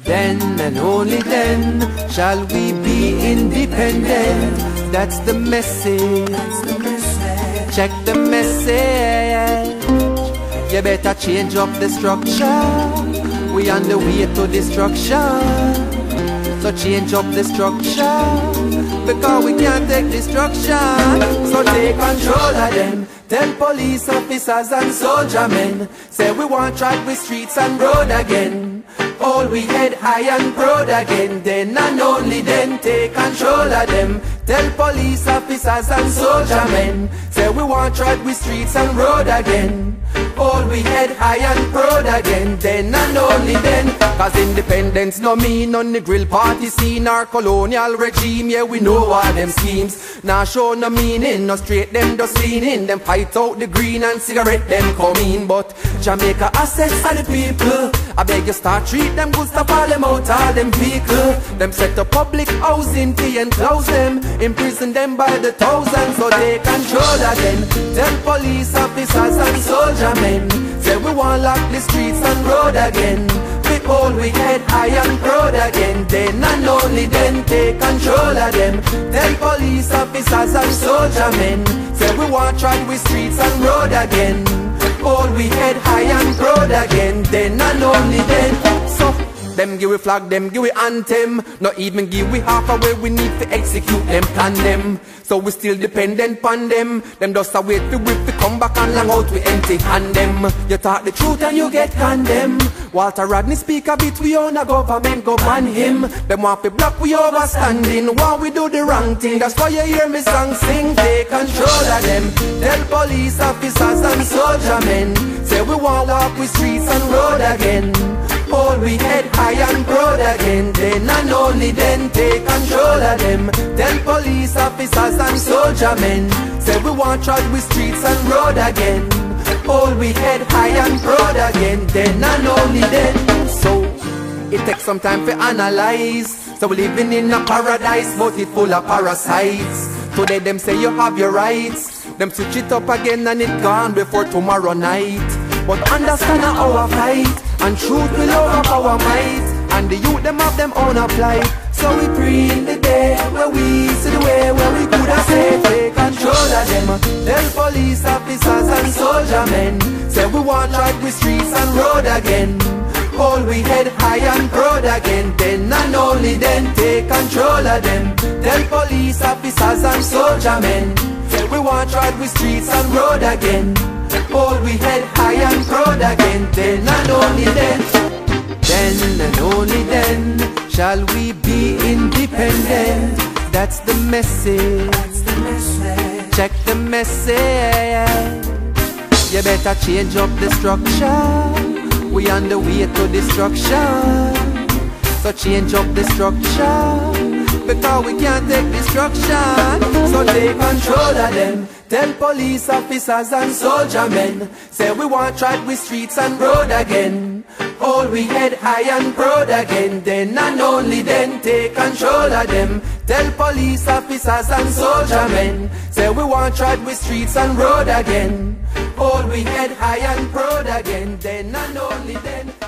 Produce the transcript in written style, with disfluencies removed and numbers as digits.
Then and only then shall we be independent. That's the message. Check the message. You better change up the structure. We on the way to destruction. So change up the structure, because we can't take destruction. So take control of them. Tell police officers and soldier men, say we want track with streets and road again. Hold we head high and proud again. Then and only then take control of them. Tell police officers and soldier men, say we want track with streets and road again. Hold we head high and proud again. Then and only then. Cause independence no mean on the grill party scene or colonial regime. Yeah, we know all them schemes. Now show no meaning, no straight them just lean in. Them fight out the green and cigarette them come in. But Jamaica assets are the people. I beg you start treat them good, stop all them out all them vehicle. Them set up public housing to enclose them, imprison them by the thousands. So take control of them. Tell police officers and soldier men, say we want lock the streets and road again. We hold we head high and proud again. Then and only then take control of them. Tell police officers and soldier men, say we want track with streets and road again. Hold we head high and proud again. Then and only then. So them give we flag, them give we anthem. Not even give we half away, we need to execute them, plan them. So we still dependent on them. Them just a wait for whip to come back and long out we empty hand them. You talk the truth and you get condemned. Walter Rodney speak a bit, we own a government, go ban him. Them want to block we overstanding, while we do the wrong thing. That's why you hear me song sing. Take control of them. Tell police officers and soldier men, say we want walk with streets and road again. Hold we head high and proud again. Then and only then take control of them. Tell police officers and soldier men, say we want track with streets and road again. Hold we head high and proud again. Then and only then. So it takes some time to analyze. So we living in a paradise, but it full of parasites. Today them say you have your rights, them switch it up again and it gone before tomorrow night. But understand our fight, and truth will overpower might. And the youth them have them own plight. So we pray in the day where we see the way where we could have said take control of them. Tell police officers and soldier men, say we want track with streets and road again. Hold we head high and proud again. Then and only then take control of them. Tell police officers and soldier men, say we want track with streets and road again. Hold we head high and proud again. Then and only then. Then and only then shall we be independent. That's the message. Check the message. You better change up the structure. We on the way to destruction. So change up the structure, because we can't take destruction. So take control of them. Tell police officers and soldier men, say we want track with streets and road again. Hold we head high and proud again. Then and only then take control of them. Tell police officers and soldier men, say we want track with streets and road again. Hold we head high and proud again. Then and only then.